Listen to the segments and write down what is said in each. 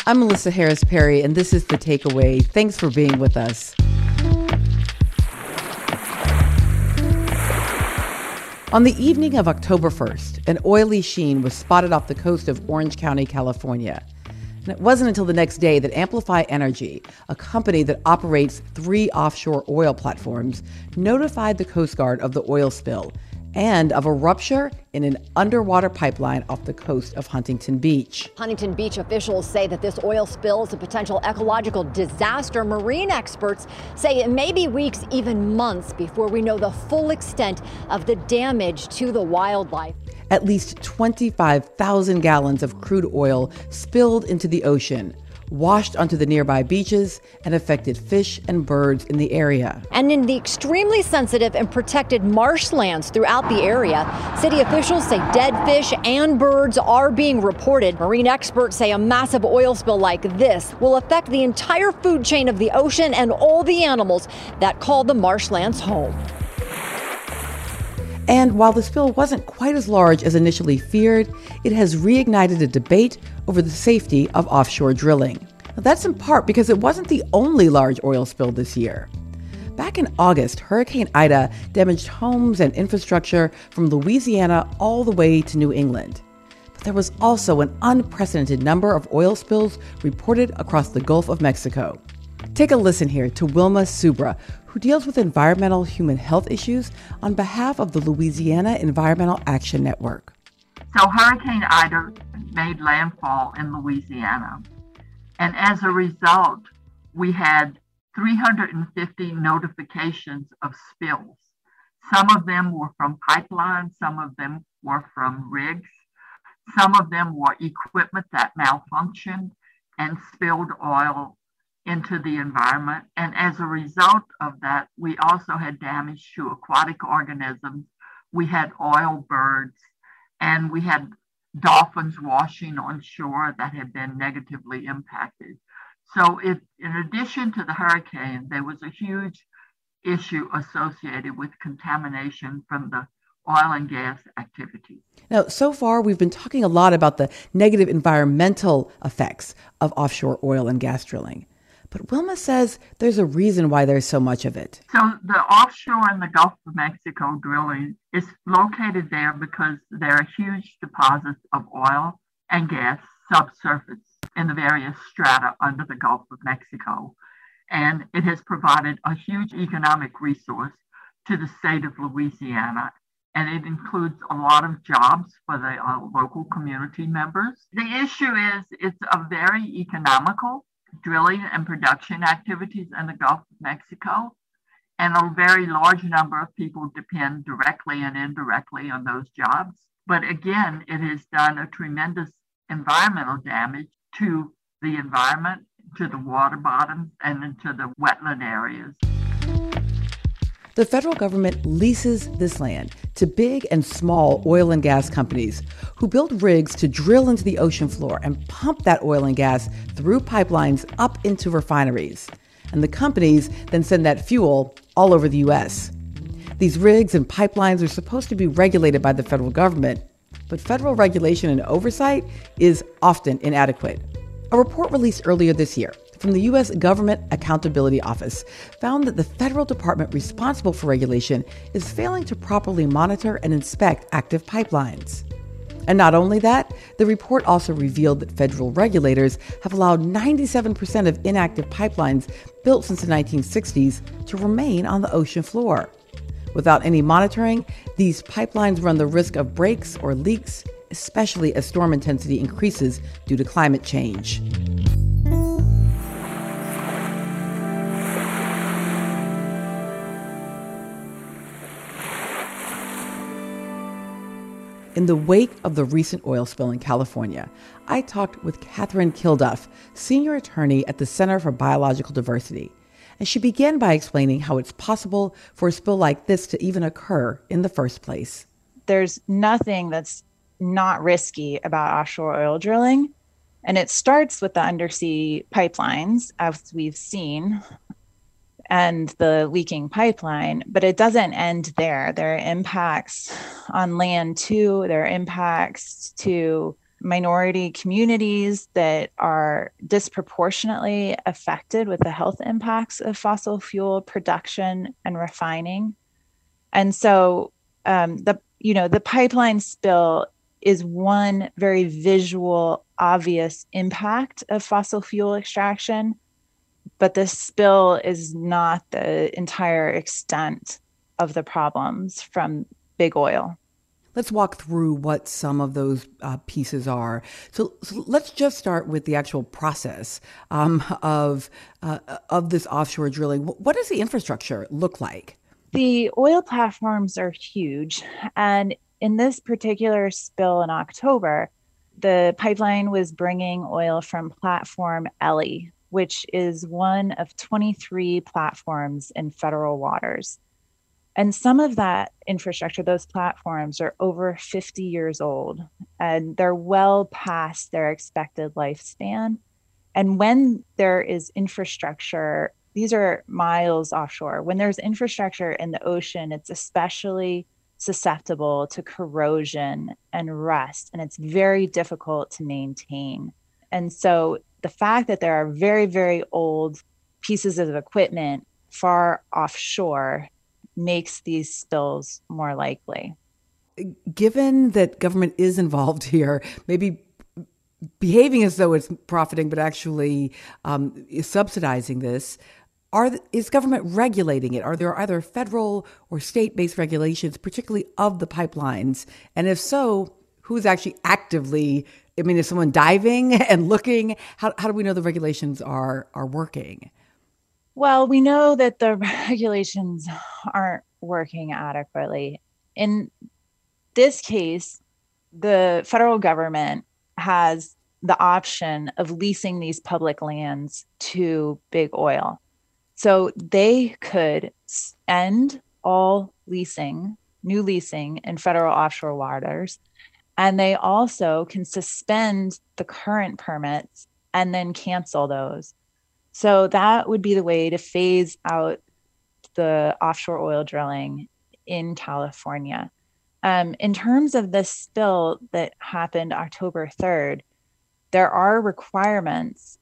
I'm Melissa Harris Perry, and this is The Takeaway. Thanks for being with us. On the evening of October 1st, an oily sheen was spotted off the coast of Orange County, California. And it wasn't until the next day that Amplify Energy, a company that operates 3 offshore oil platforms, notified the Coast Guard of the oil spill and of a rupture in an underwater pipeline off the coast of Huntington Beach. Huntington Beach officials say that this oil spill is a potential ecological disaster. Marine experts say it may be weeks, even months, before we know the full extent of the damage to the wildlife. At least 25,000 gallons of crude oil spilled into the ocean, washed onto the nearby beaches, and affected fish and birds in the area. And in the extremely sensitive and protected marshlands throughout the area, city officials say dead fish and birds are being reported. Marine experts say a massive oil spill like this will affect the entire food chain of the ocean and all the animals that call the marshlands home. And while the spill wasn't quite as large as initially feared, it has reignited a debate over the safety of offshore drilling. Now, that's in part because it wasn't the only large oil spill this year. Back in August, Hurricane Ida damaged homes and infrastructure from Louisiana all the way to New England. But there was also an unprecedented number of oil spills reported across the Gulf of Mexico. Take a listen here to Wilma Subra, who deals with environmental human health issues on behalf of the Louisiana Environmental Action Network. So Hurricane Ida made landfall in Louisiana. And as a result, we had 350 notifications of spills. Some of them were from pipelines, some of them were from rigs, some of them were equipment that malfunctioned and spilled oil into the environment. And as a result of that, we also had damage to aquatic organisms. We had oil birds, and we had dolphins washing on shore that had been negatively impacted. So in addition to the hurricane, there was a huge issue associated with contamination from the oil and gas activity. Now, so far, we've been talking a lot about the negative environmental effects of offshore oil and gas drilling. But Wilma says there's a reason why there's so much of it. So the offshore in the Gulf of Mexico drilling is located there because there are huge deposits of oil and gas subsurface in the various strata under the Gulf of Mexico. And it has provided a huge economic resource to the state of Louisiana. And it includes a lot of jobs for the local community members. The issue is it's a very economical drilling and production activities in the Gulf of Mexico, and a very large number of people depend directly and indirectly on those jobs. But again, it has done a tremendous environmental damage to the environment, to the water bottoms, and into the wetland areas. The federal government leases this land to big and small oil and gas companies who build rigs to drill into the ocean floor and pump that oil and gas through pipelines up into refineries. And the companies then send that fuel all over the U.S. These rigs and pipelines are supposed to be regulated by the federal government, but federal regulation and oversight is often inadequate. A report released earlier this year from the U.S. Government Accountability Office found that the federal department responsible for regulation is failing to properly monitor and inspect active pipelines. And not only that, the report also revealed that federal regulators have allowed 97% of inactive pipelines built since the 1960s to remain on the ocean floor. Without any monitoring, these pipelines run the risk of breaks or leaks, especially as storm intensity increases due to climate change. In the wake of the recent oil spill in California, I talked with Catherine Kilduff, senior attorney at the Center for Biological Diversity. And she began by explaining how it's possible for a spill like this to even occur in the first place. There's nothing that's not risky about offshore oil drilling. And it starts with the undersea pipelines, as we've seen, and the leaking pipeline, but it doesn't end there. There are impacts on land too. There are impacts to minority communities that are disproportionately affected with the health impacts of fossil fuel production and refining. And so the pipeline spill is one very visual, obvious impact of fossil fuel extraction, but this spill is not the entire extent of the problems from big oil. Let's walk through what some of those pieces are. So let's just start with the actual process of this offshore drilling. What does the infrastructure look like? The oil platforms are huge. And in this particular spill in October, the pipeline was bringing oil from platform Elly, which is one of 23 platforms in federal waters. And some of that infrastructure, those platforms, are over 50 years old, and they're well past their expected lifespan. And when there is infrastructure, these are miles offshore. When there's infrastructure in the ocean, it's especially susceptible to corrosion and rust, and it's very difficult to maintain. And so the fact that there are very, very old pieces of equipment far offshore makes these spills more likely. Given that government is involved here, maybe behaving as though it's profiting, but actually is subsidizing this, is government regulating it? Are there either federal or state-based regulations, particularly of the pipelines? And if so, who's actually actively, is someone diving and looking? How do we know the regulations are working? Well, we know that the regulations aren't working adequately. In this case, the federal government has the option of leasing these public lands to big oil. So they could end all new leasing in federal offshore waters, and they also can suspend the current permits and then cancel those. So that would be the way to phase out the offshore oil drilling in California. In terms of this spill that happened October 3rd, there are requirements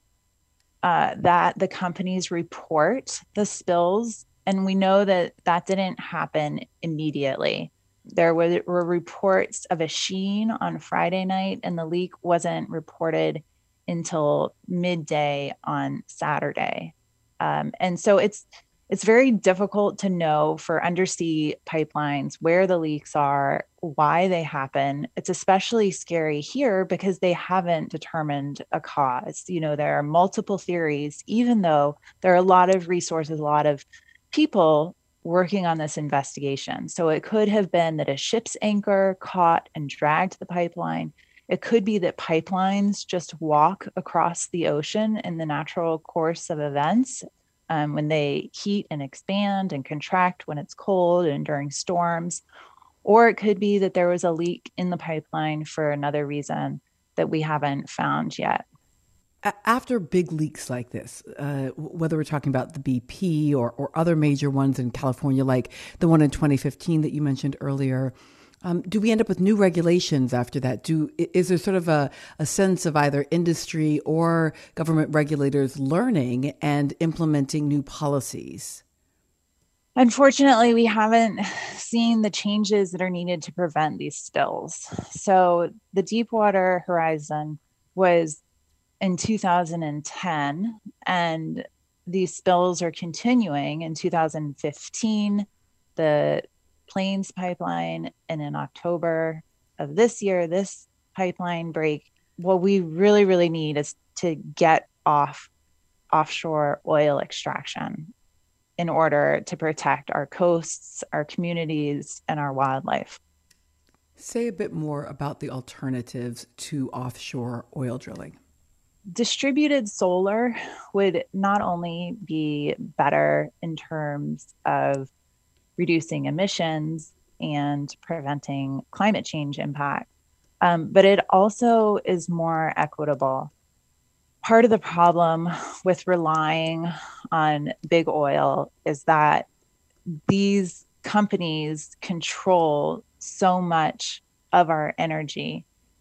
that the companies report the spills, and we know that that didn't happen immediately. There were reports of a sheen on Friday night, and the leak wasn't reported until midday on Saturday. And so it's very difficult to know for undersea pipelines where the leaks are, why they happen. It's especially scary here because they haven't determined a cause. There are multiple theories, even though there are a lot of resources, a lot of people working on this investigation. So it could have been that a ship's anchor caught and dragged the pipeline. It could be that pipelines just walk across the ocean in the natural course of events when they heat and expand and contract when it's cold and during storms. Or it could be that there was a leak in the pipeline for another reason that we haven't found yet. After big leaks like this, whether we're talking about the BP or other major ones in California, like the one in 2015 that you mentioned earlier, do we end up with new regulations after that? Is there sort of a sense of either industry or government regulators learning and implementing new policies? Unfortunately, we haven't seen the changes that are needed to prevent these spills. So the Deepwater Horizon was in 2010, and these spills are continuing in 2015. The Plains pipeline, and in October of this year, this pipeline break. What we really, really need is to get off offshore oil extraction in order to protect our coasts, our communities, and our wildlife. Say a bit more about the alternatives to offshore oil drilling. Distributed solar would not only be better in terms of reducing emissions and preventing climate change impact, but it also is more equitable. Part of the problem with relying on big oil is that these companies control so much of our energy,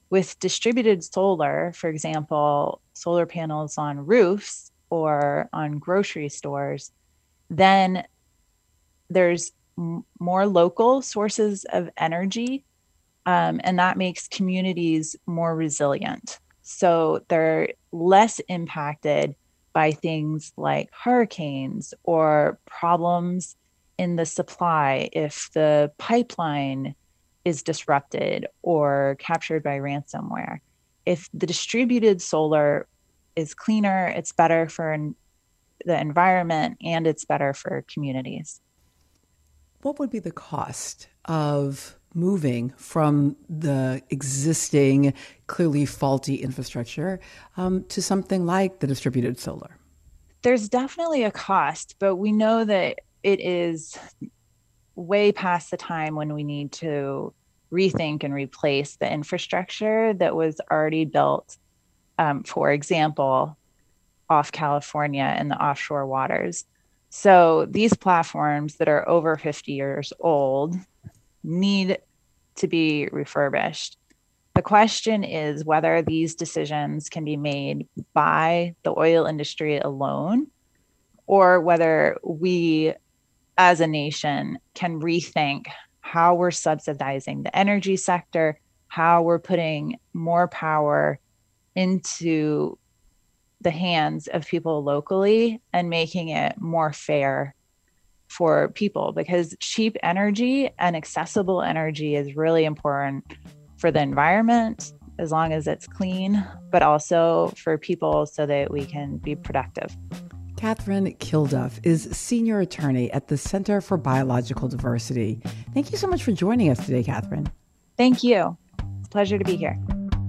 With distributed solar, for example, solar panels on roofs or on grocery stores, then there's more local sources of energy, and that makes communities more resilient. So they're less impacted by things like hurricanes or problems in the supply if the pipeline is disrupted or captured by ransomware. If the distributed solar is cleaner, it's better for the environment and it's better for communities. What would be the cost of moving from the existing, clearly faulty infrastructure to something like the distributed solar? There's definitely a cost, but we know that it is way past the time when we need to rethink and replace the infrastructure that was already built, for example, off California and the offshore waters. So these platforms that are over 50 years old need to be refurbished. The question is whether these decisions can be made by the oil industry alone, or whether we as a nation can rethink how we're subsidizing the energy sector, how we're putting more power into the hands of people locally and making it more fair for people, because cheap energy and accessible energy is really important for the environment as long as it's clean, but also for people so that we can be productive. Catherine Kilduff is Senior Attorney at the Center for Biological Diversity. Thank you so much for joining us today, Catherine. Thank you. It's a pleasure to be here.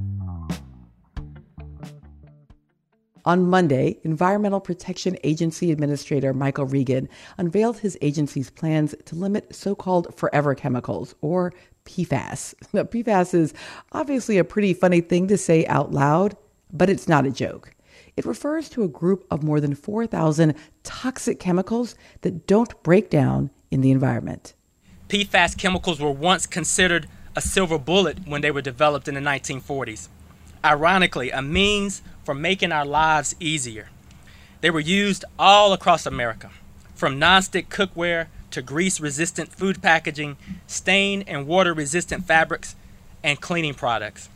On Monday, Environmental Protection Agency Administrator Michael Regan unveiled his agency's plans to limit so-called forever chemicals, or PFAS. Now, PFAS is obviously a pretty funny thing to say out loud, but it's not a joke. It refers to a group of more than 4,000 toxic chemicals that don't break down in the environment. PFAS chemicals were once considered a silver bullet when they were developed in the 1940s. Ironically, a means for making our lives easier. They were used all across America, from nonstick cookware to grease-resistant food packaging, stain and water-resistant fabrics, and cleaning products.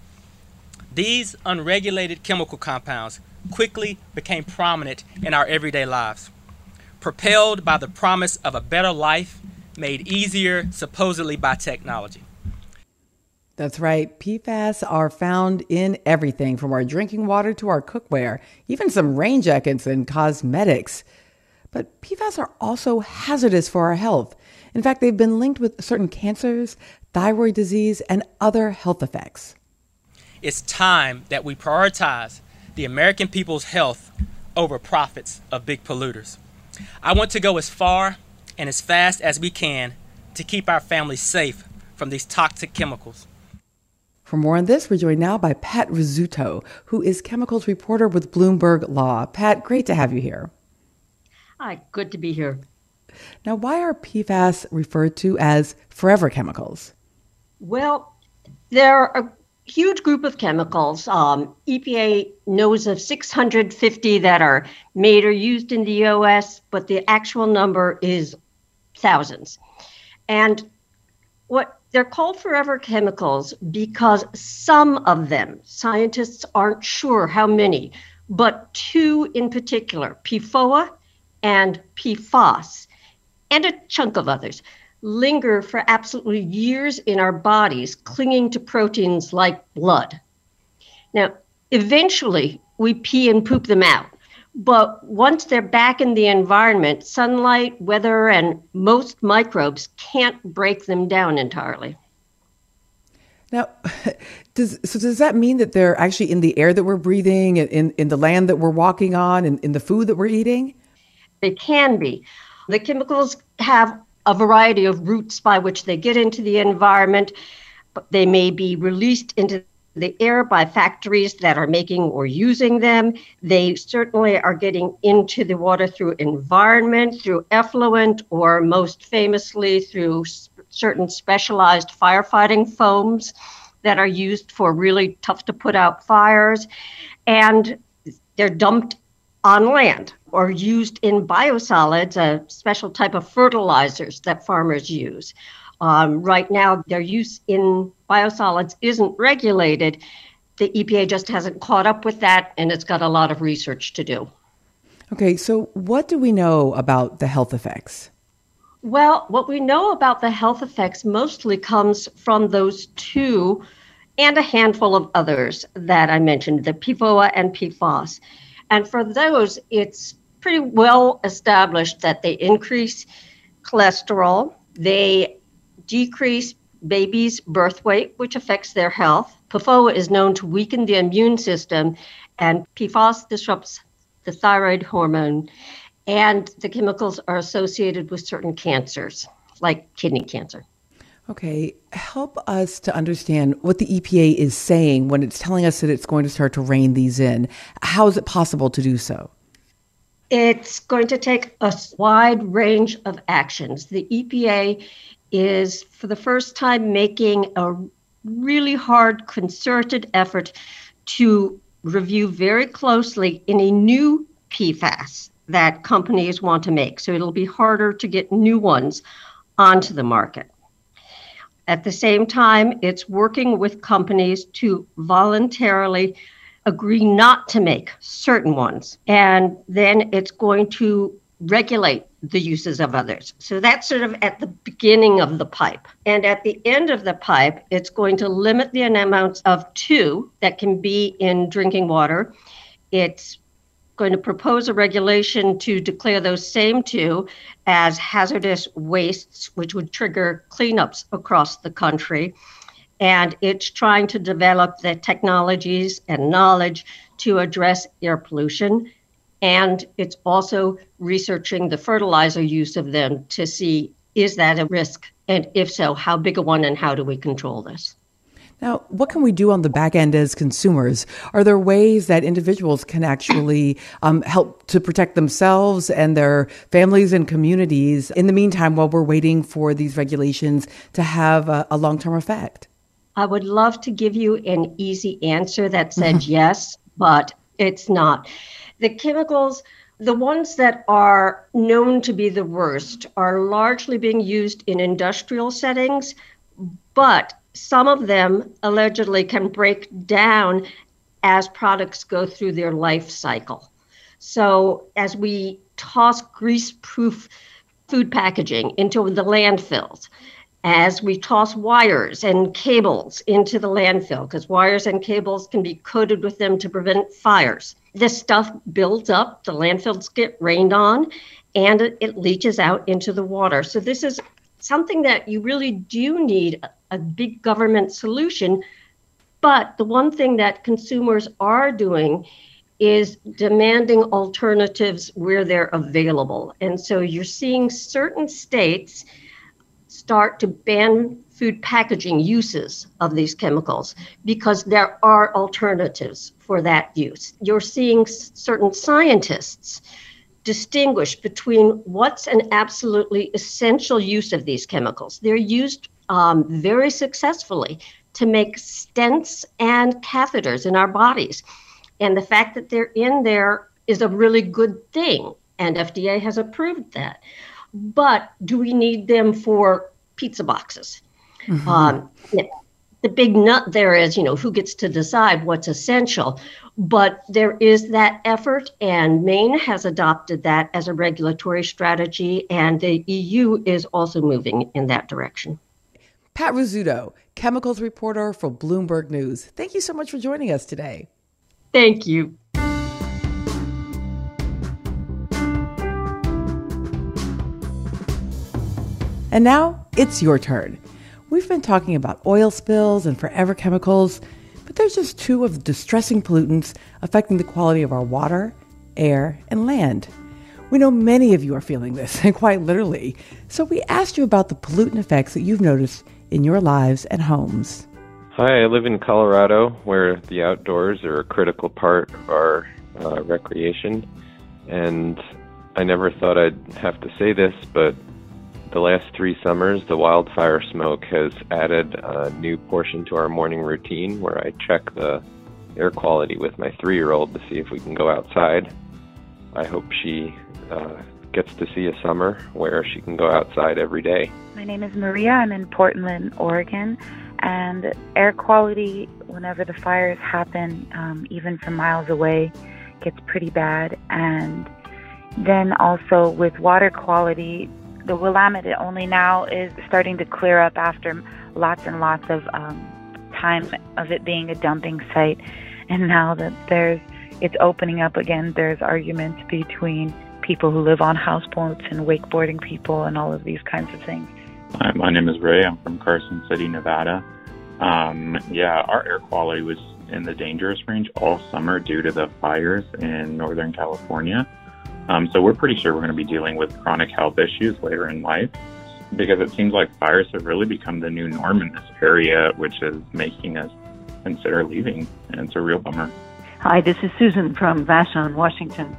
These unregulated chemical compounds quickly became prominent in our everyday lives, propelled by the promise of a better life made easier supposedly by technology. That's right. PFAS are found in everything from our drinking water to our cookware, even some rain jackets and cosmetics. But PFAS are also hazardous for our health. In fact, they've been linked with certain cancers, thyroid disease, and other health effects. It's time that we prioritize the American people's health over profits of big polluters. I want to go as far and as fast as we can to keep our families safe from these toxic chemicals. For more on this, we're joined now by Pat Rizzuto, who is chemicals reporter with Bloomberg Law. Pat, great to have you here. Hi, good to be here. Now, why are PFAS referred to as forever chemicals? Well, there are a huge group of chemicals. EPA knows of 650 that are made or used in the U.S., but the actual number is thousands. And they're called forever chemicals because some of them, scientists aren't sure how many, but two in particular, PFOA and PFOS, and a chunk of others, linger for absolutely years in our bodies, clinging to proteins like blood. Now, eventually, we pee and poop them out. But once they're back in the environment, sunlight, weather, and most microbes can't break them down entirely. Now, does that mean that they're actually in the air that we're breathing, in the land that we're walking on, in the food that we're eating? They can be. The chemicals have a variety of routes by which they get into the environment, but they may be released into the air by factories that are making or using them. They certainly are getting into the water through environment, through effluent, or most famously through certain specialized firefighting foams. that are used for really tough to put out fires, and they're dumped on land or used in biosolids, a special type of fertilizers that farmers use. Right now, their use in biosolids isn't regulated. The EPA just hasn't caught up with that, and it's got a lot of research to do. Okay, so what do we know about the health effects? Well, what we know about the health effects mostly comes from those two and a handful of others that I mentioned, the PFOA and PFOS. And for those, it's pretty well established that they increase cholesterol, they decrease babies' birth weight, which affects their health. PFOA is known to weaken the immune system, and PFOS disrupts the thyroid hormone, and the chemicals are associated with certain cancers, like kidney cancer. Okay, help us to understand what the EPA is saying when it's telling us that it's going to start to rein these in. How is it possible to do so? It's going to take a wide range of actions. The EPA is, for the first time, making a really hard, concerted effort to review very closely any new PFAS that companies want to make. So it'll be harder to get new ones onto the market. At the same time, it's working with companies to voluntarily agree not to make certain ones. And then it's going to regulate the uses of others. So that's sort of at the beginning of the pipe. And at the end of the pipe, it's going to limit the amounts of two that can be in drinking water. It's going to propose a regulation to declare those same two as hazardous wastes, which would trigger cleanups across the country. And it's trying to develop the technologies and knowledge to address air pollution. And it's also researching the fertilizer use of them to see, is that a risk? And if so, how big a one, and how do we control this? Now, what can we do on the back end as consumers? Are there ways that individuals can actually help to protect themselves and their families and communities in the meantime while we're waiting for these regulations to have a long-term effect? I would love to give you an easy answer that said yes, but it's not. The chemicals, the ones that are known to be the worst, are largely being used in industrial settings, but some of them allegedly can break down as products go through their life cycle. So as we toss grease-proof food packaging into the landfills, as we toss wires and cables into the landfill, because wires and cables can be coated with them to prevent fires, this stuff builds up, the landfills get rained on, and it leaches out into the water. So this is something that you really do need a big government solution. But the one thing that consumers are doing is demanding alternatives where they're available. And so you're seeing certain states start to ban food packaging uses of these chemicals because there are alternatives for that use. You're seeing certain scientists distinguish between what's an absolutely essential use of these chemicals. They're used very successfully to make stents and catheters in our bodies. And the fact that they're in there is a really good thing, and FDA has approved that. But do we need them for pizza boxes? The big nut there is, who gets to decide what's essential. But there is that effort, and Maine has adopted that as a regulatory strategy, and the EU is also moving in that direction. Pat Rizzuto, chemicals reporter for Bloomberg News. Thank you so much for joining us today. Thank you. And now it's your turn. We've been talking about oil spills and forever chemicals, but there's just two of the distressing pollutants affecting the quality of our water, air, and land. We know many of you are feeling this, and quite literally. So we asked you about the pollutant effects that you've noticed in your lives and homes. Hi, I live in Colorado, where the outdoors are a critical part of our recreation. And I never thought I'd have to say this, but The last 3 summers, the wildfire smoke has added a new portion to our morning routine where I check the air quality with my 3-year-old to see if we can go outside. I hope she gets to see a summer where she can go outside every day. My name is Maria. I'm in Portland, Oregon, and air quality, whenever the fires happen, even from miles away, gets pretty bad. And then also with water quality, the Willamette only now is starting to clear up after lots and lots of time of it being a dumping site. And now that it's opening up again, there's arguments between people who live on houseboats and wakeboarding people and all of these kinds of things. Hi, my name is Ray. I'm from Carson City, Nevada. Our air quality was in the dangerous range all summer due to the fires in Northern California. So we're pretty sure we're going to be dealing with chronic health issues later in life because it seems like fires have really become the new norm in this area, which is making us consider leaving, and it's a real bummer. Hi, this is Susan from Vashon, Washington.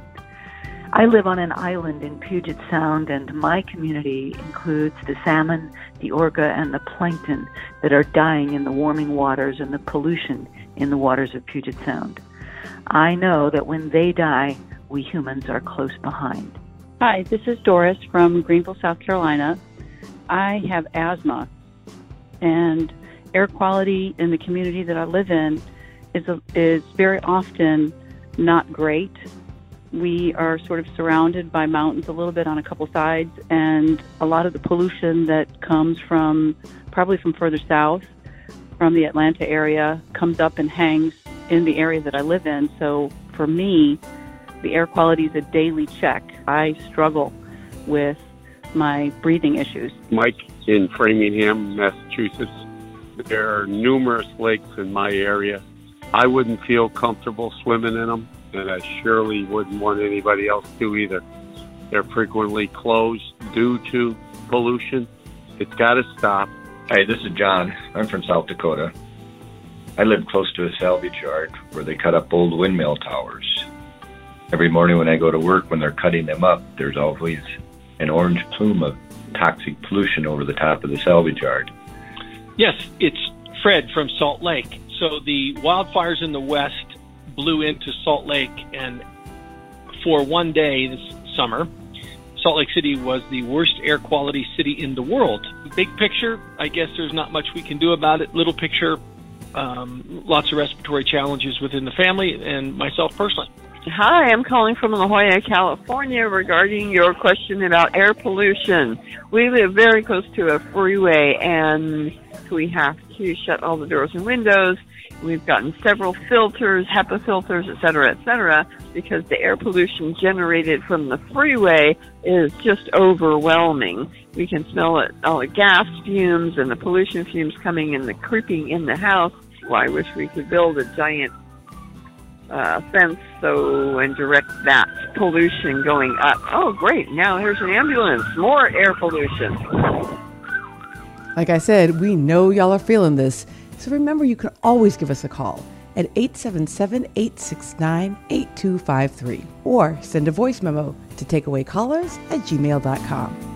I live on an island in Puget Sound, and my community includes the salmon, the orca, and the plankton that are dying in the warming waters and the pollution in the waters of Puget Sound. I know that when they die, we humans are close behind. Hi, this is Doris from Greenville, South Carolina. I have asthma, and air quality in the community that I live in is very often not great. We are sort of surrounded by mountains a little bit on a couple sides, and a lot of the pollution that comes probably from further south, from the Atlanta area, comes up and hangs in the area that I live in. So for me, the air quality is a daily check. I struggle with my breathing issues. Mike in Framingham, Massachusetts. There are numerous lakes in my area. I wouldn't feel comfortable swimming in them, and I surely wouldn't want anybody else to either. They're frequently closed due to pollution. It's got to stop. Hi, this is John. I'm from South Dakota. I live close to a salvage yard where they cut up old windmill towers. Every morning when I go to work, when they're cutting them up, there's always an orange plume of toxic pollution over the top of the salvage yard. Yes, it's Fred from Salt Lake. So the wildfires in the west blew into Salt Lake, and for one day this summer, Salt Lake City was the worst air quality city in the world. Big picture, I guess there's not much we can do about it. Little picture, lots of respiratory challenges within the family and myself personally. Hi, I'm calling from La Jolla, California regarding your question about air pollution. We live very close to a freeway, and we have to shut all the doors and windows. We've gotten several filters, HEPA filters, et cetera, because the air pollution generated from the freeway is just overwhelming. We can smell it, all the gas fumes and the pollution fumes coming and creeping in the house. Well, I wish we could build a giant fence and direct that pollution going up. Oh, great. Now here's an ambulance. More air pollution. Like I said, we know y'all are feeling this. So remember, you can always give us a call at 877-869-8253 or send a voice memo to takeawaycallers@gmail.com.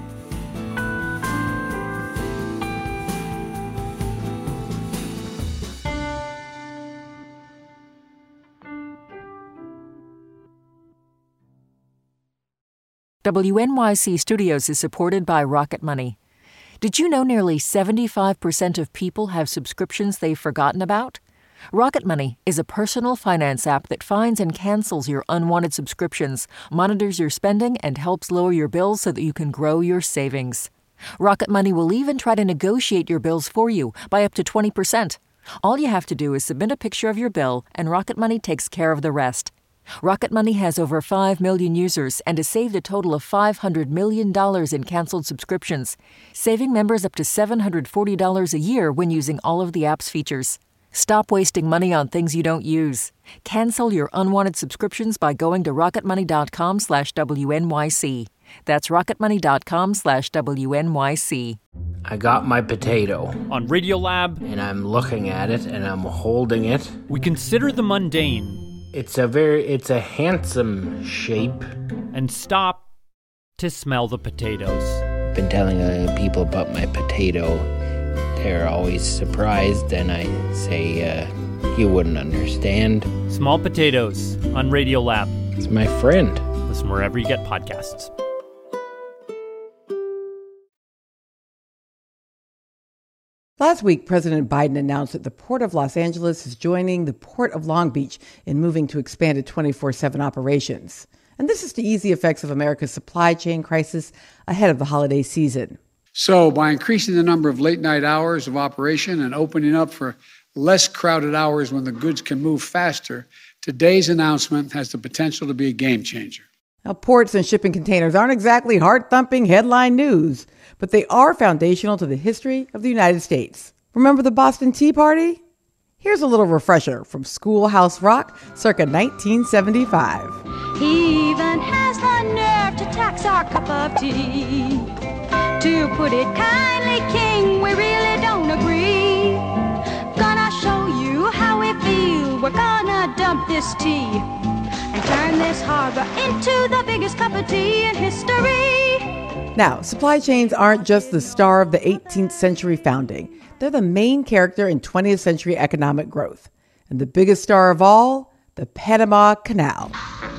WNYC Studios is supported by Rocket Money. Did you know nearly 75% of people have subscriptions they've forgotten about? Rocket Money is a personal finance app that finds and cancels your unwanted subscriptions, monitors your spending, and helps lower your bills so that you can grow your savings. Rocket Money will even try to negotiate your bills for you by up to 20%. All you have to do is submit a picture of your bill, and Rocket Money takes care of the rest. Rocket Money has over 5 million users and has saved a total of $500 million in canceled subscriptions, saving members up to $740 a year when using all of the app's features. Stop wasting money on things you don't use. Cancel your unwanted subscriptions by going to rocketmoney.com/WNYC. That's rocketmoney.com/WNYC. I got my potato on Radiolab, and I'm looking at it and I'm holding it. We consider the mundane. It's a handsome shape. And stop to smell the potatoes. been telling people about my potato, they're always surprised, and I say, you wouldn't understand. Small Potatoes on Radiolab. It's my friend. Listen wherever you get podcasts. Last week, President Biden announced that the Port of Los Angeles is joining the Port of Long Beach in moving to expanded 24/7 operations. And this is to ease the effects of America's supply chain crisis ahead of the holiday season. So by increasing the number of late-night hours of operation and opening up for less crowded hours when the goods can move faster, today's announcement has the potential to be a game changer. Now, ports and shipping containers aren't exactly heart-thumping headline news, but they are foundational to the history of the United States. Remember the Boston Tea Party? Here's a little refresher from Schoolhouse Rock, circa 1975. He even has the nerve to tax our cup of tea. To put it kindly, King, we really don't agree. Gonna show you how we feel. We're gonna dump this tea and turn this harbor into the biggest cup of tea in history. Now, supply chains aren't just the star of the 18th century founding. They're the main character in 20th century economic growth. And the biggest star of all, the Panama Canal.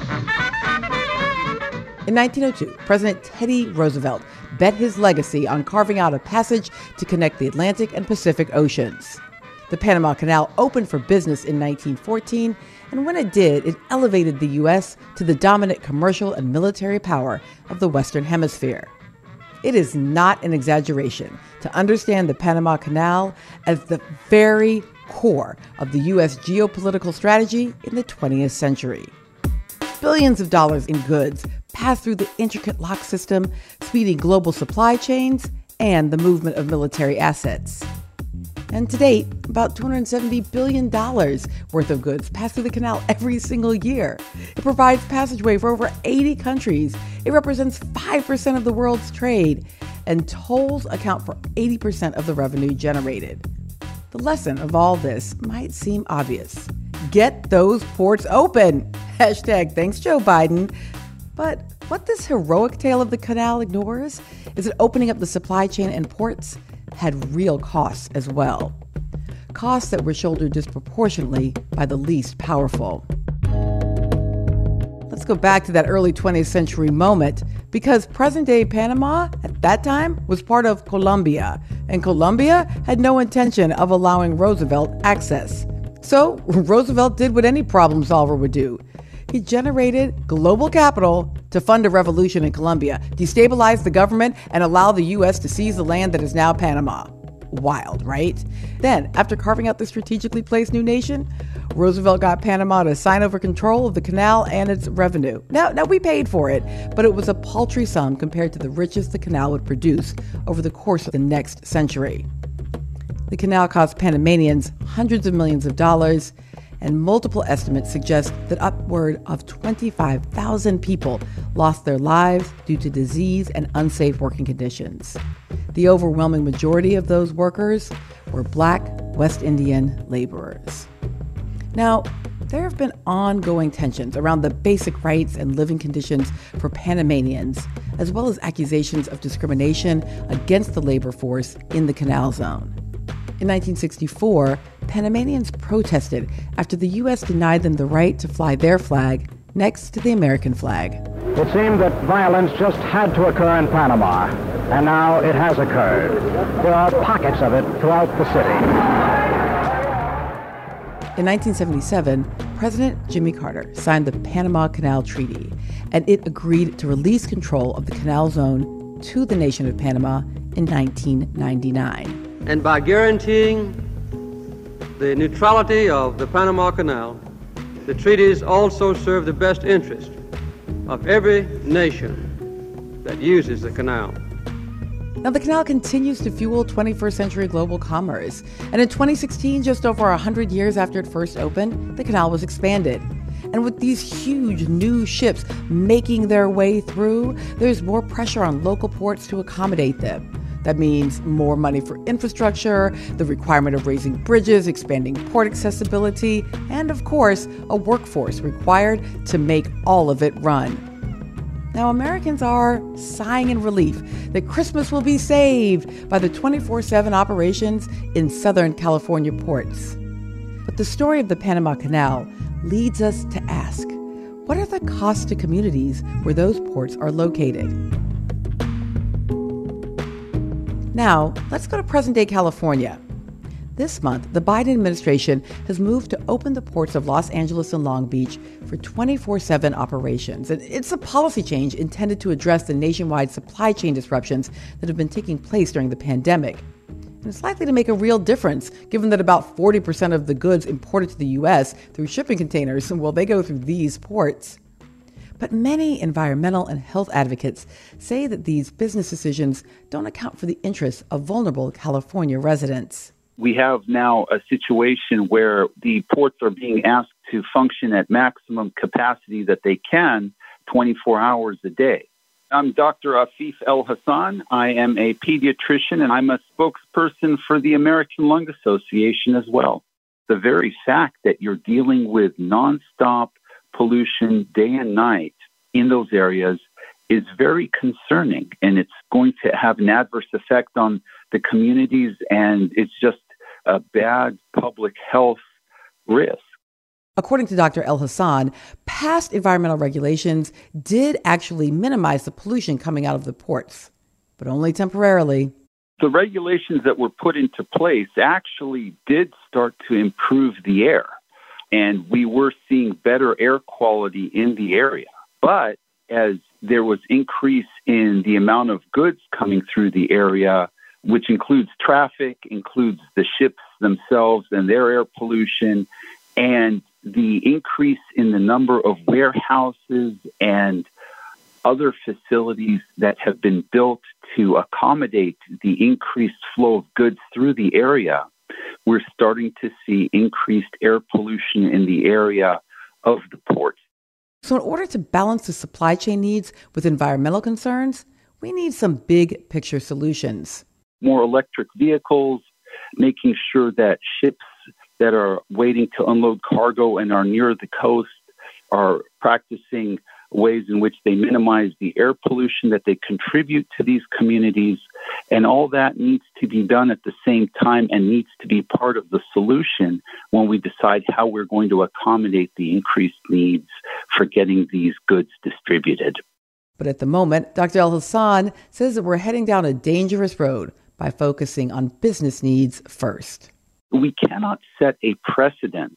In 1902, President Teddy Roosevelt bet his legacy on carving out a passage to connect the Atlantic and Pacific Oceans. The Panama Canal opened for business in 1914, and when it did, it elevated the U.S. to the dominant commercial and military power of the Western Hemisphere. It is not an exaggeration to understand the Panama Canal as the very core of the U.S. geopolitical strategy in the 20th century. Billions of dollars in goods pass through the intricate lock system, speeding global supply chains and the movement of military assets. And to date, about $270 billion worth of goods pass through the canal every single year. It provides passageway for over 80 countries. It represents 5% of the world's trade, and tolls account for 80% of the revenue generated. The lesson of all this might seem obvious. Get those ports open! Hashtag thanks, Joe Biden. But what this heroic tale of the canal ignores is that opening up the supply chain and ports had real costs as well. Costs that were shouldered disproportionately by the least powerful. Let's go back to that early 20th century moment, because present-day Panama at that time was part of Colombia, and Colombia had no intention of allowing Roosevelt access. So Roosevelt did what any problem solver would do. He generated global capital to fund a revolution in Colombia, destabilize the government, and allow the U.S. to seize the land that is now Panama. Wild, right? Then, after carving out the strategically placed new nation, Roosevelt got Panama to sign over control of the canal and its revenue. Now we paid for it, but it was a paltry sum compared to the riches the canal would produce over the course of the next century. The canal cost Panamanians hundreds of millions of dollars, and multiple estimates suggest that upward of 25,000 people lost their lives due to disease and unsafe working conditions. The overwhelming majority of those workers were Black West Indian laborers. Now, there have been ongoing tensions around the basic rights and living conditions for Panamanians, as well as accusations of discrimination against the labor force in the canal zone. In 1964, Panamanians protested after the U.S. denied them the right to fly their flag next to the American flag. It seemed that violence just had to occur in Panama, and now it has occurred. There are pockets of it throughout the city. In 1977, President Jimmy Carter signed the Panama Canal Treaty, and it agreed to release control of the canal zone to the nation of Panama in 1999. And by guaranteeing the neutrality of the Panama Canal, the treaties also serve the best interest of every nation that uses the canal. Now, the canal continues to fuel 21st century global commerce. And in 2016, just over 100 years after it first opened, the canal was expanded. And with these huge new ships making their way through, there's more pressure on local ports to accommodate them. That means more money for infrastructure, the requirement of raising bridges, expanding port accessibility, and of course, a workforce required to make all of it run. Now, Americans are sighing in relief that Christmas will be saved by the 24/7 operations in Southern California ports. But the story of the Panama Canal leads us to ask, what are the costs to communities where those ports are located? Now, let's go to present-day California. This month, the Biden administration has moved to open the ports of Los Angeles and Long Beach for 24/7 operations. And it's a policy change intended to address the nationwide supply chain disruptions that have been taking place during the pandemic. And it's likely to make a real difference, given that about 40% of the goods imported to the U.S. through shipping containers, well, they go through these ports. But many environmental and health advocates say that these business decisions don't account for the interests of vulnerable California residents. We have now a situation where the ports are being asked to function at maximum capacity that they can 24 hours a day. I'm Dr. Afif El Hassan. I am a pediatrician, and I'm a spokesperson for the American Lung Association as well. The very fact that you're dealing with nonstop pollution day and night in those areas is very concerning, and it's going to have an adverse effect on the communities, and it's just a bad public health risk. According to Dr. El Hassan, past environmental regulations did actually minimize the pollution coming out of the ports, but only temporarily. The regulations that were put into place actually did start to improve the air, and we were seeing better air quality in the area. But as there was increase in the amount of goods coming through the area, which includes traffic, includes the ships themselves and their air pollution, and the increase in the number of warehouses and other facilities that have been built to accommodate the increased flow of goods through the area, we're starting to see increased air pollution in the area of the ports. So in order to balance the supply chain needs with environmental concerns, we need some big picture solutions. More electric vehicles, making sure that ships that are waiting to unload cargo and are near the coast are practicing ways in which they minimize the air pollution that they contribute to these communities. And all that needs to be done at the same time and needs to be part of the solution when we decide how we're going to accommodate the increased needs for getting these goods distributed. But at the moment, Dr. El Hassan says that we're heading down a dangerous road by focusing on business needs first. We cannot set a precedence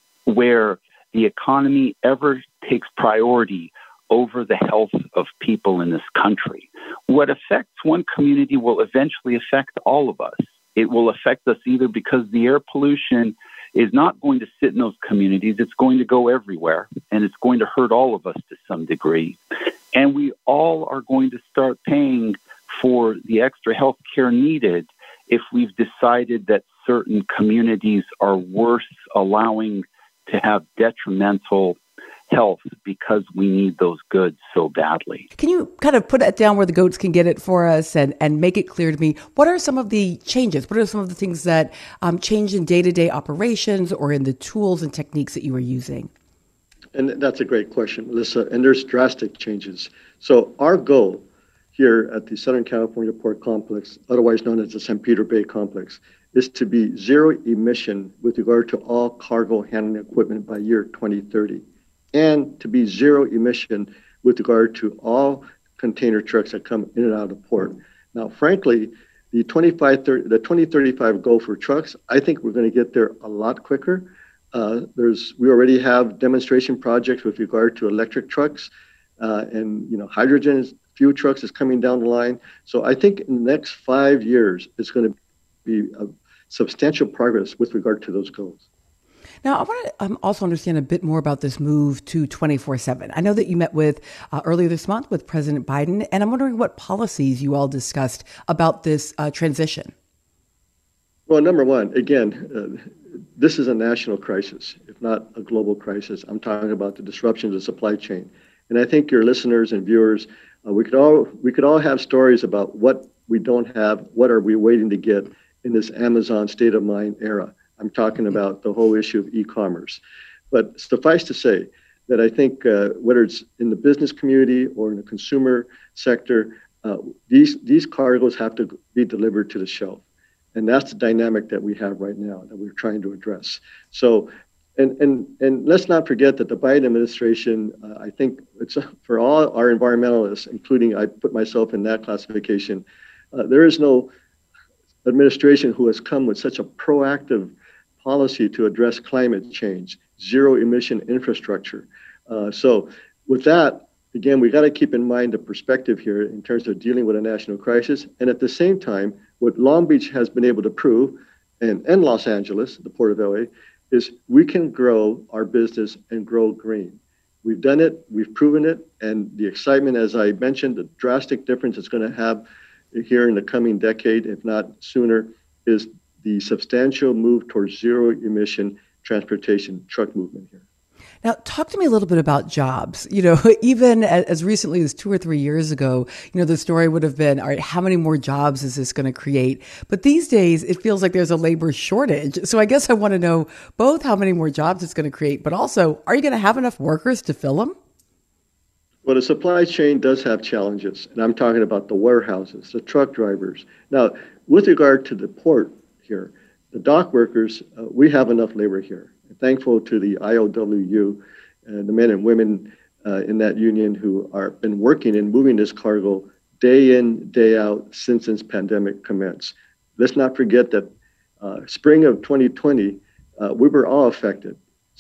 where the economy ever takes priority over the health of people in this country. What affects one community will eventually affect all of us. It will affect us either because the air pollution is not going to sit in those communities, it's going to go everywhere, and it's going to hurt all of us to some degree. And we all are going to start paying for the extra health care needed if we've decided that certain communities are worth allowing to have detrimental health because we need those goods so badly. Can you kind of put that down where the goats can get it for us and make it clear to me? What are some of the changes? What are some of the things that change in day-to-day operations or in the tools and techniques that you are using? And that's a great question, Melissa. And there's drastic changes. So our goal here at the Southern California Port Complex, otherwise known as the San Pedro Bay Complex, is to be zero emission with regard to all cargo handling equipment by year 2030, and to be zero emission with regard to all container trucks that come in and out of the port. Now, frankly, the 2035 goal for trucks, I think we're going to get there a lot quicker. We already have demonstration projects with regard to electric trucks, and hydrogen fuel trucks is coming down the line. So I think in the next 5 years, it's going to be a substantial progress with regard to those goals. Now, I want to also understand a bit more about this move to 24/7. I know that you met with earlier this month with President Biden, and I'm wondering what policies you all discussed about this transition. Well, number one, again, this is a national crisis, if not a global crisis. I'm talking about the disruption of the supply chain. And I think your listeners and viewers, we could all have stories about what we don't have, what are we waiting to get in this Amazon state of mind era. I'm talking about the whole issue of e-commerce. But suffice to say, that I think whether it's in the business community or in the consumer sector, these cargoes have to be delivered to the shelf. And that's the dynamic that we have right now that we're trying to address. So, and let's not forget that the Biden administration, I think it's for all our environmentalists, including I put myself in that classification, there is no administration who has come with such a proactive policy to address climate change, zero emission infrastructure. So with that, again, we got to keep in mind the perspective here in terms of dealing with a national crisis. And at the same time, what Long Beach has been able to prove, and Los Angeles, the Port of LA, is we can grow our business and grow green. We've done it, we've proven it, and the excitement, as I mentioned, the drastic difference it's going to have here in the coming decade, if not sooner, is the substantial move towards zero emission transportation truck movement here. Now, talk to me a little bit about jobs. You know, even as recently as 2 or 3 years ago, you know, the story would have been, all right, how many more jobs is this going to create? But these days, it feels like there's a labor shortage. So I guess I want to know both how many more jobs it's going to create, but also, are you going to have enough workers to fill them? Well, the supply chain does have challenges, and I'm talking about the warehouses, the truck drivers. Now, with regard to the port here, the dock workers, we have enough labor here. Thankful to the IOWU and the men and women in that union who are been working and moving this cargo day in, day out since this pandemic commenced. Let's not forget that spring of 2020, we were all affected.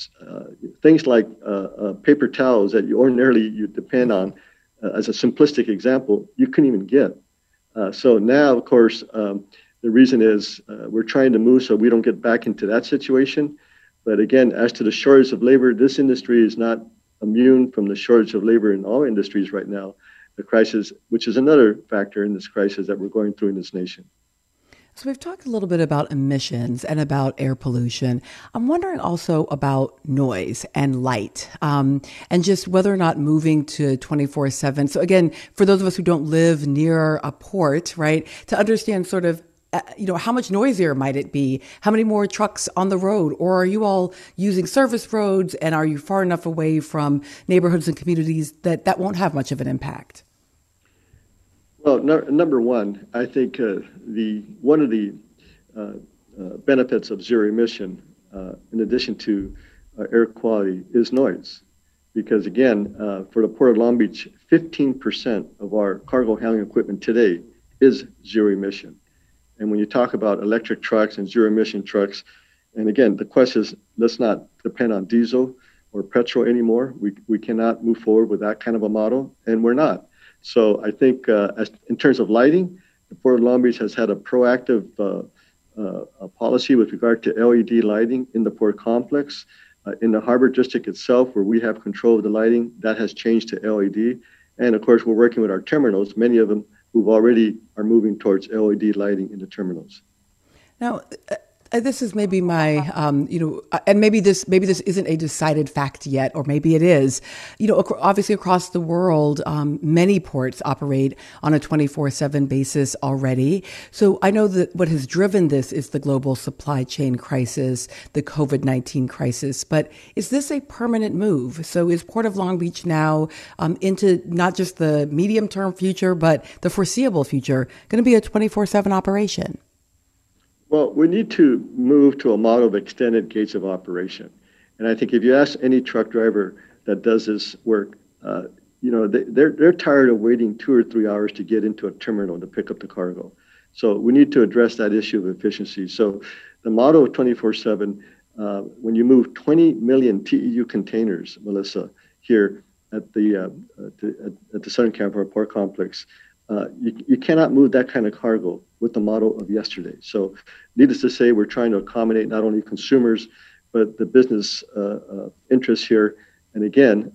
Things like paper towels that you ordinarily depend on, as a simplistic example, you couldn't even get. So now, of course, the reason is we're trying to move so we don't get back into that situation. But again, as to the shortage of labor, this industry is not immune from the shortage of labor in all industries right now, the crisis, which is another factor in this crisis that we're going through in this nation. So we've talked a little bit about emissions and about air pollution. I'm wondering also about noise and light, and just whether or not moving to 24/7. So again, for those of us who don't live near a port, right, to understand sort of how much noisier might it be? How many more trucks on the road? Or are you all using service roads, and are you far enough away from neighborhoods and communities that won't have much of an impact? Well, number one, I think one of the benefits of zero emission, in addition to air quality, is noise. Because again, for the Port of Long Beach, 15% of our cargo handling equipment today is zero emission. And when you talk about electric trucks and zero emission trucks, and again, the question is, let's not depend on diesel or petrol anymore. We cannot move forward with that kind of a model, and we're not. So I think in terms of lighting, the Port of Long Beach has had a proactive policy with regard to LED lighting in the port complex. In the harbor district itself, where we have control of the lighting, that has changed to LED. And of course, we're working with our terminals, many of them who already are moving towards LED lighting in the terminals. Now, this is maybe my, and maybe this isn't a decided fact yet, or maybe it is. Obviously across the world, many ports operate on a 24/7 basis already. So I know that what has driven this is the global supply chain crisis, the COVID-19 crisis. But is this a permanent move? So is Port of Long Beach now into not just the medium-term future, but the foreseeable future going to be a 24/7 operation? Well, we need to move to a model of extended gates of operation. And I think if you ask any truck driver that does this work, they're tired of waiting 2 or 3 hours to get into a terminal to pick up the cargo. So we need to address that issue of efficiency. So the model of 24/7, when you move 20 million TEU containers, Melissa, here at the Southern California Port Complex, you cannot move that kind of cargo with the model of yesterday. So needless to say, we're trying to accommodate not only consumers, but the business interests here. And again,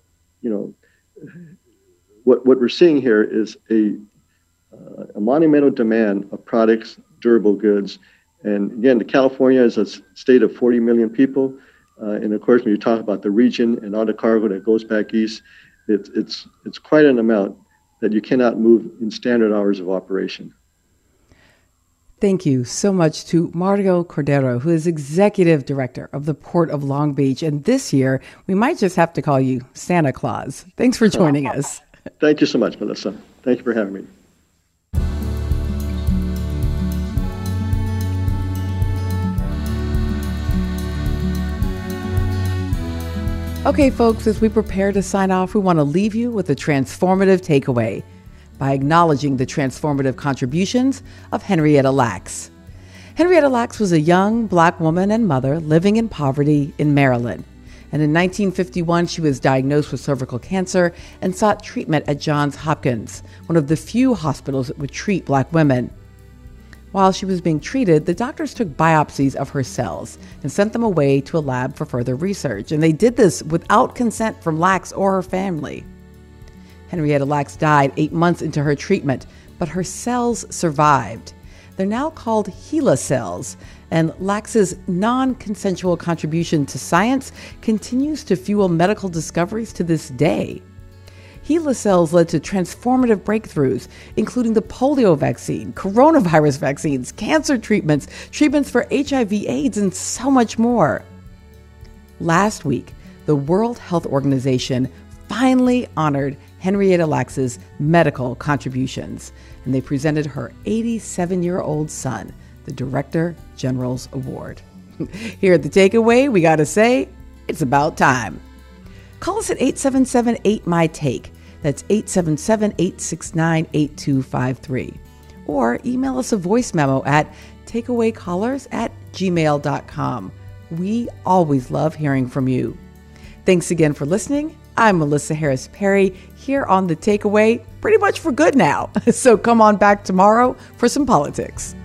what we're seeing here is a monumental demand of products, durable goods. And again, California is a state of 40 million people. And of course, when you talk about the region and all the cargo that goes back east, it's quite an amount that you cannot move in standard hours of operation. Thank you so much to Mario Cordero, who is Executive Director of the Port of Long Beach. And this year, we might just have to call you Santa Claus. Thanks for joining us. Thank you so much, Melissa. Thank you for having me. Okay, folks, as we prepare to sign off, we want to leave you with a transformative takeaway by acknowledging the transformative contributions of Henrietta Lacks. Henrietta Lacks was a young Black woman and mother living in poverty in Maryland. And in 1951, she was diagnosed with cervical cancer and sought treatment at Johns Hopkins, one of the few hospitals that would treat Black women. While she was being treated, the doctors took biopsies of her cells and sent them away to a lab for further research. And they did this without consent from Lacks or her family. Henrietta Lacks died 8 months into her treatment, but her cells survived. They're now called HeLa cells, and Lacks's non-consensual contribution to science continues to fuel medical discoveries to this day. HeLa cells led to transformative breakthroughs, including the polio vaccine, coronavirus vaccines, cancer treatments, treatments for HIV/AIDS, and so much more. Last week, the World Health Organization finally honored Henrietta Lacks's medical contributions, and they presented her 87-year-old son the Director General's Award. Here at The Takeaway, we gotta say, it's about time. Call us at 877-8MY-TAKE. That's 877-869-8253. Or email us a voice memo at takeawaycallers@gmail.com. We always love hearing from you. Thanks again for listening. I'm Melissa Harris Perry here on The Takeaway, pretty much for good now. So come on back tomorrow for some politics.